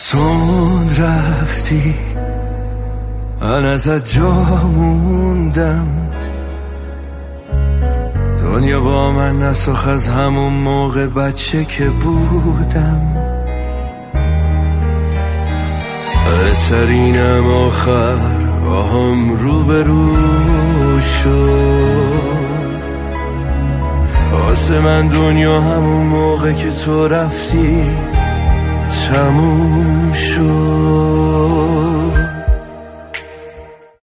تند رفتی، من ازت جا موندم. دنیا با من نساخ از همون موقع بچه که بودم. بهترینم آخر با هم روبرو شد. واسه من دنیا همون موقع که تو رفتی تموم شد.